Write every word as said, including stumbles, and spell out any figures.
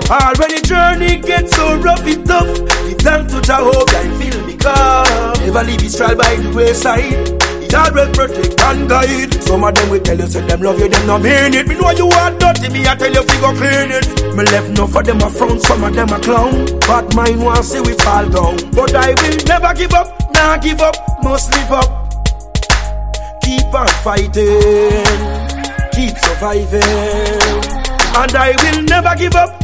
All when the journey gets so rough it tough, give them to Jehovah and feel me come. Never leave Israel by the wayside. It always protect and guide. Some of them will tell you say them love you, them no mean it. Me know you are dirty, me I tell you we go clean it. Me left no for them a frown, some of them a clown. But mine want see we fall down. But I will never give up, nah give up, must live up. Keep on fighting, keep surviving. And I will never give up,